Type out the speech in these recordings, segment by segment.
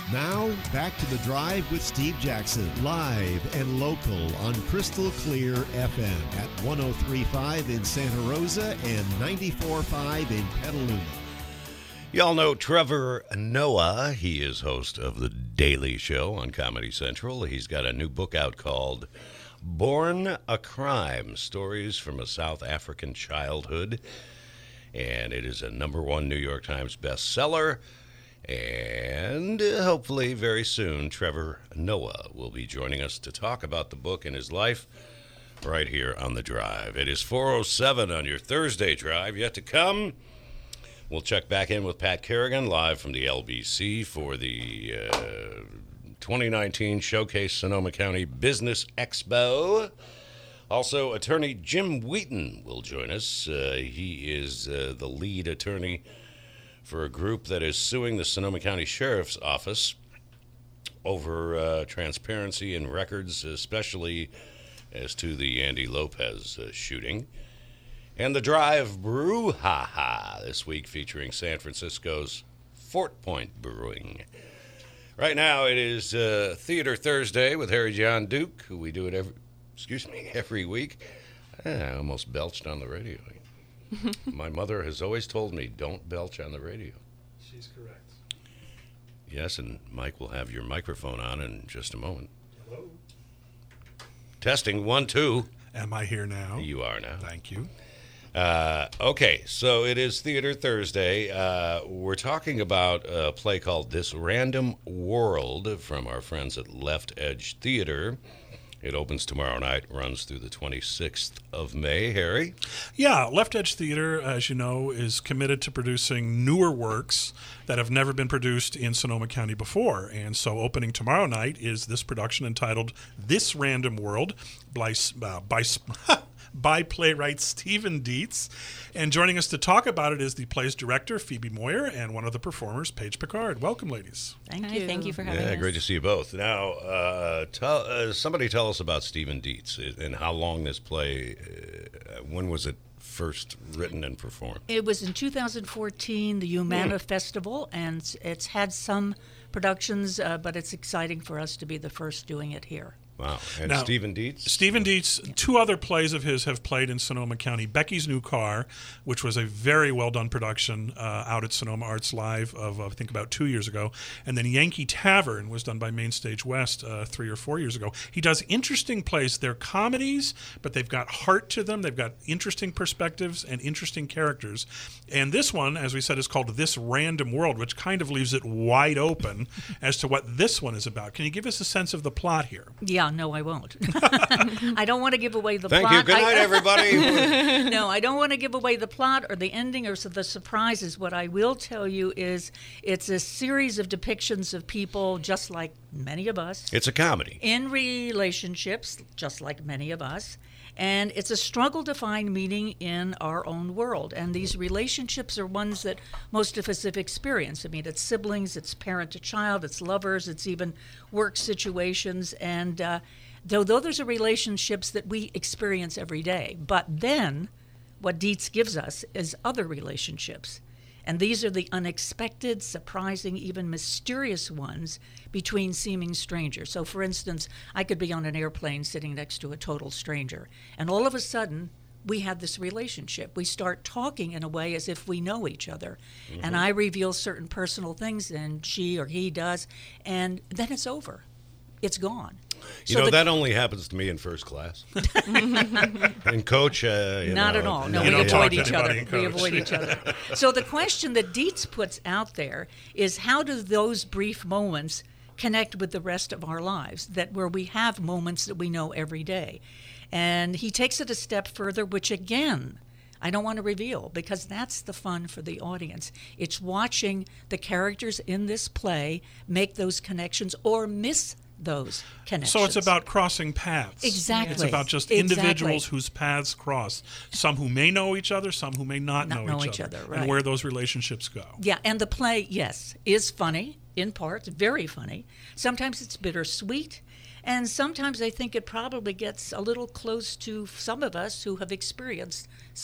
Now, back to The Drive with Steve Jackson, live and local on Crystal Clear FM at 103.5 in Santa Rosa and 94.5 in Petaluma. Y'all know Trevor Noah. He is host of The Daily Show on Comedy Central. He's got a new book out called Born a Crime, Stories from a South African Childhood. And it is a #1 New York Times bestseller. And hopefully very soon, Trevor Noah will be joining us to talk about the book and his life right here on The Drive. It is 4:07 on your Thursday drive. Yet to come, we'll check back in with Pat Kerrigan live from the LBC for the 2019 Showcase Sonoma County Business Expo. Also, attorney Jim Wheaton will join us. He is the lead attorney for a group that is suing the Sonoma County Sheriff's Office over transparency in records, especially as to the Andy Lopez shooting. And the Drive Brouhaha this week featuring San Francisco's Fort Point Brewing. Right now it is Theater Thursday with Harry John Duke, who we do it every week. I almost belched on the radio. My mother has always told me, don't belch on the radio. She's correct. Yes, and Mike will have your microphone on in just a moment. Hello. Testing, 1, 2. Am I here now? You are now. Thank you. Okay, so it is Theater Thursday. We're talking about a play called This Random World from our friends at Left Edge Theater. It opens tomorrow night, runs through the 26th of May. Harry? Yeah, Left Edge Theater, as you know, is committed to producing newer works that have never been produced in Sonoma County before. And so opening tomorrow night is this production entitled This Random World by playwright Stephen Dietz. And joining us to talk about it is the play's director, Phoebe Moyer, and one of the performers, Paige Picard. Welcome, ladies. Thank you. Thank you for having us. Yeah, great to see you both. Now, somebody tell us about Stephen Dietz and how long this play, when was it first written and performed? It was in 2014, the Humana Festival, and it's had some productions, but it's exciting for us to be the first doing it here. Wow. And now, Stephen Dietz? Stephen Dietz, two other plays of his have played in Sonoma County. Becky's New Car, which was a very well-done production out at Sonoma Arts Live of, I think, about 2 years ago. And then Yankee Tavern was done by Mainstage West 3 or 4 years ago. He does interesting plays. They're comedies, but they've got heart to them. They've got interesting perspectives and interesting characters. And this one, as we said, is called This Random World, which kind of leaves it wide open as to what this one is about. Can you give us a sense of the plot here? Yeah, no, I won't. I don't want to give away the plot. Thank you. Good night, everybody. No, I don't want to give away the plot or the ending or the surprises. What I will tell you is it's a series of depictions of people just like many of us. It's a comedy. In relationships, just like many of us. And it's a struggle to find meaning in our own world. And these relationships are ones that most of us have experienced. I mean, it's siblings, it's parent to child, it's lovers, it's even work situations. And though those are relationships that we experience every day. But then what Dietz gives us is other relationships. And these are the unexpected, surprising, even mysterious ones between seeming strangers. So, for instance, I could be on an airplane sitting next to a total stranger, and all of a sudden, we have this relationship. We start talking in a way as if we know each other. Mm-hmm. And I reveal certain personal things, and she or he does, and then it's over. It's gone. You know, that only happens to me in first class. And coach, not at all. No, we avoid each other. We avoid each other. So the question that Dietz puts out there is, how do those brief moments connect with the rest of our lives, that where we have moments that we know every day? And he takes it a step further, which again, I don't want to reveal, because that's the fun for the audience. It's watching the characters in this play make those connections or miss those connections. So it's about crossing paths. Exactly. It's about just individuals whose paths cross. Some who may know each other, some who may not know each other. Right. And where those relationships go. Yeah, and the play, yes, is funny, in parts, very funny. Sometimes it's bittersweet, and sometimes I think it probably gets a little close to some of us who have experienced such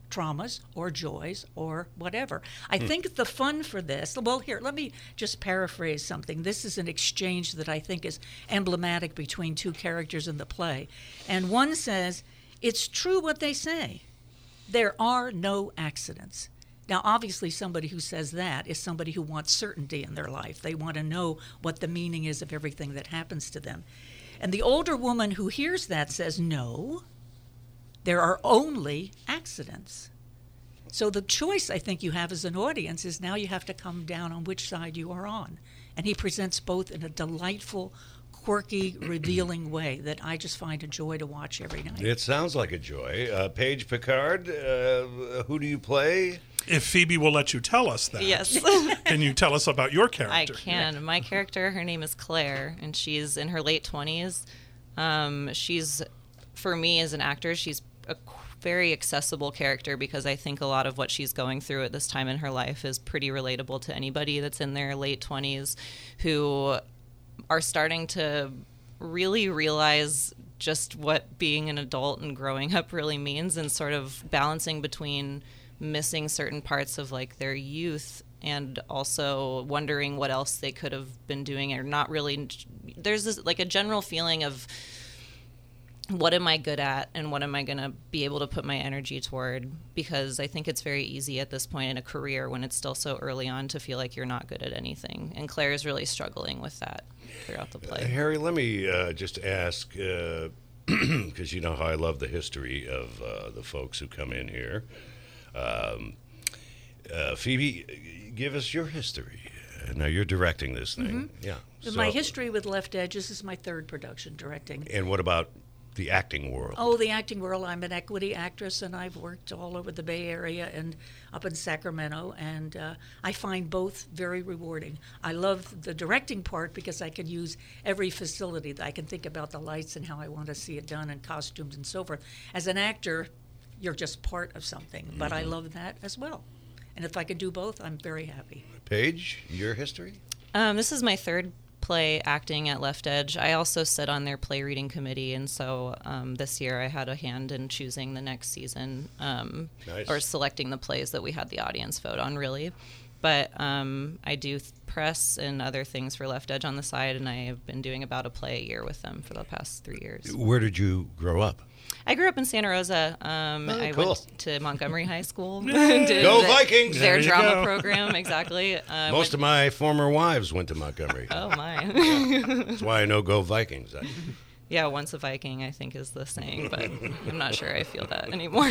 traumas or joys or whatever. I think the fun for this, well, here, let me just paraphrase something. This is an exchange that I think is emblematic between two characters in the play. And one says, it's true what they say. There are no accidents. Now, obviously, somebody who says that is somebody who wants certainty in their life. They want to know what the meaning is of everything that happens to them. And the older woman who hears that says, no, there are only accidents. So the choice I think you have as an audience is now you have to come down on which side you are on. And he presents both in a delightful, quirky, revealing way that I just find a joy to watch every night. It sounds like a joy. Paige Picard, who do you play? If Phoebe will let you tell us that. Yes. Can you tell us about your character? I can. My character, her name is Claire, and she's in her late 20s. She's, for me as an actor, she's a very accessible character because I think a lot of what she's going through at this time in her life is pretty relatable to anybody that's in their late 20s who are starting to really realize just what being an adult and growing up really means, and sort of balancing between missing certain parts of like their youth and also wondering what else they could have been doing or not really. There's this like a general feeling of what am I good at and what am I going to be able to put my energy toward, because I think it's very easy at this point in a career when it's still so early on to feel like you're not good at anything, and Claire is really struggling with that throughout the play. Harry, let me just ask, because you know how I love the history of the folks who come in here. Phoebe, give us your history. Now you're directing this thing. Yeah. My history with Left Edge, this is my third production directing. And what about the acting world? Oh, the acting world. I'm an equity actress, and I've worked all over the Bay Area and up in Sacramento, and I find both very rewarding. I love the directing part because I can use every facility. I can think about the lights and how I want to see it done and costumes and so forth. As an actor, you're just part of something, but I love that as well. And if I could do both, I'm very happy. Paige, your history? This is my third play acting at Left Edge. I also sit on their play reading committee, and so this year I had a hand in choosing the next season, Nice. or selecting the plays that we had the audience vote on, really. But I do press and other things for Left Edge on the side, and I have been doing about a play a year with them for the past 3 years. Where did you grow up? I grew up in Santa Rosa. I cool. went to Montgomery High School. Go Vikings! Their There you drama go. program, exactly. Most of my former wives went to Montgomery. Oh, my. That's why I know Go Vikings. Yeah, once a Viking, I think, is the saying, but I'm not sure I feel that anymore.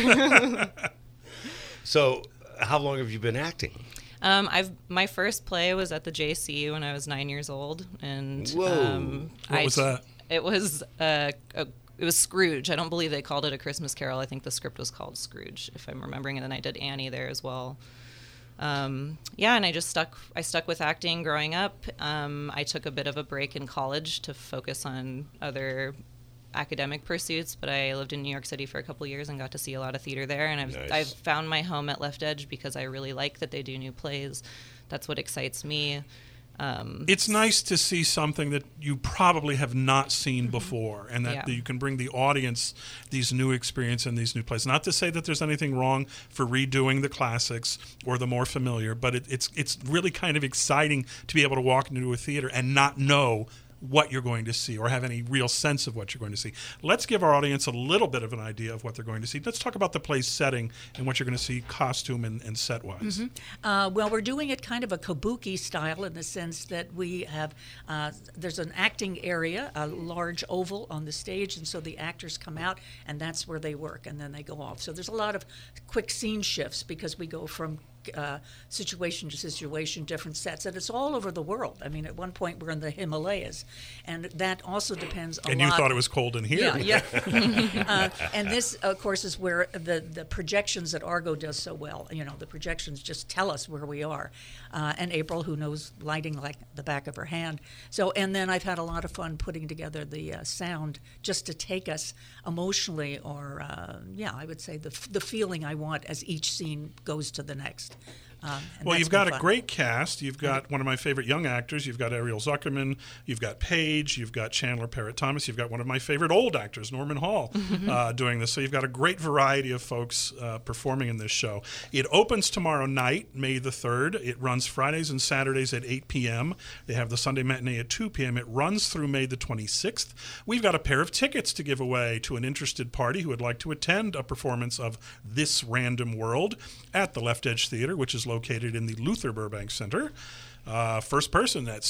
So, how long have you been acting? My first play was at the JC when I was 9 years old, and Whoa. What was that? It was it was Scrooge. I don't believe they called it A Christmas Carol. I think the script was called Scrooge, if I'm remembering. And then I did Annie there as well. And I just stuck with acting growing up. I took a bit of a break in college to focus on other academic pursuits, but I lived in New York City for a couple of years and got to see a lot of theater there. And Nice. I've found my home at Left Edge because I really like that they do new plays. That's what excites me. It's nice to see something that you probably have not seen before, and that Yeah. you can bring the audience these new experience and these new plays. Not to say that there's anything wrong for redoing the classics or the more familiar, but it's really kind of exciting to be able to walk into a theater and not know what you're going to see or have any real sense of what you're going to see. Let's give our audience a little bit of an idea of what they're going to see. Let's talk about the play's setting and what you're going to see costume and set-wise. Well, we're doing it kind of a kabuki style in the sense that we have, there's an acting area, a large oval on the stage, and so the actors come out, and that's where they work, and then they go off. So there's a lot of quick scene shifts because we go from situation to situation, different sets, and it's all over the world. I mean, at one point we're in the Himalayas, and that also depends a lot. And you thought it was cold in here. Yeah. And this, of course, is where the projections that Argo does so well. You know, the projections just tell us where we are. And April, who knows lighting like the back of her hand. So, and then I've had a lot of fun putting together the sound just to take us emotionally, or I would say the feeling I want as each scene goes to the next. Well, that's you've got been a fun. great cast. You've got one of my favorite young actors. You've got Ariel Zuckerman. You've got Paige. You've got Chandler Parrott Thomas. You've got one of my favorite old actors, Norman Hall, doing this. So you've got a great variety of folks performing in this show. It opens tomorrow night, May the 3rd. It runs Fridays and Saturdays at 8 p.m. They have the Sunday matinee at 2 p.m. It runs through May the 26th. We've got a pair of tickets to give away to an interested party who would like to attend a performance of This Random World at the Left Edge Theater, which is located in the Luther Burbank Center. First person at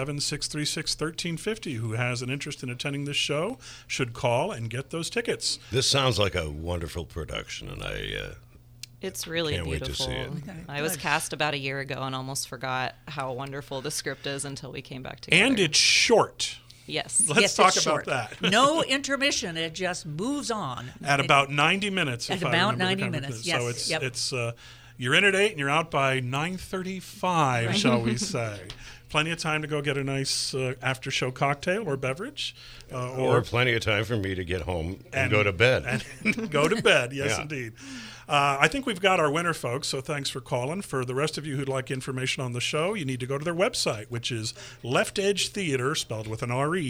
707-636-1350 who has an interest in attending this show should call and get those tickets. This sounds like a wonderful production, and It's really Can't wait to beautiful. see it. I was cast about a year ago and almost forgot how wonderful the script is until we came back together. And it's short. Yes. Let's Yes, talk it's about short. that. No intermission. It just moves on. At about 90 minutes. At if I about remember the 90 minutes, conversation. So yes, it's yep. you're in at 8 and you're out by 9:35, shall we say? Plenty of time to go get a nice after-show cocktail or beverage, or plenty of time for me to get home and go to bed. and go to bed. Yes, Yeah. indeed. I think we've got our winner, folks, so thanks for calling. For the rest of you who'd like information on the show, you need to go to their website, which is leftedgetheater, spelled with an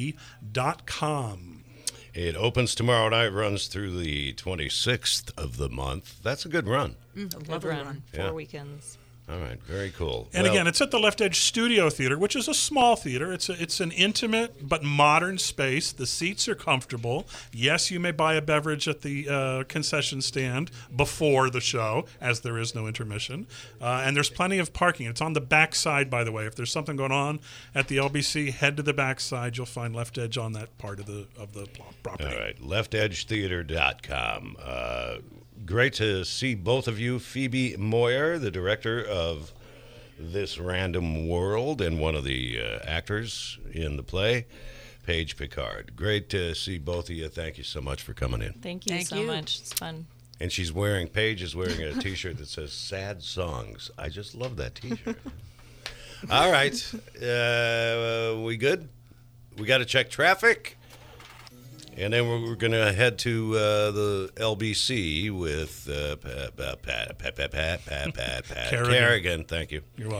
R-E.com. It opens tomorrow night, runs through the 26th of the month. That's a good run. Good Lovely run. run. 4 Yeah. weekends. All right, very cool. And Well, again, it's at the Left Edge Studio Theater, which is a small theater. It's an intimate but modern space. The seats are comfortable. Yes, you may buy a beverage at the concession stand before the show, as there is no intermission. And there's plenty of parking. It's on the back side, by the way. If there's something going on at the LBC, head to the back side. You'll find Left Edge on that part of the property. all right, leftedgetheater.com. Great to see both of you. Phoebe Moyer, the director of This Random World and one of the actors in the play, Paige Picard. Great to see both of you. Thank you so much for coming in. Thank you Thank so you. much. It's fun. And Paige is wearing a T-shirt that says "Sad Songs." I just love that T-shirt. All right, we good? We got to check traffic, and then we're going to head to the LBC with Pat Kerrigan. Kerrigan. Thank you. You're welcome.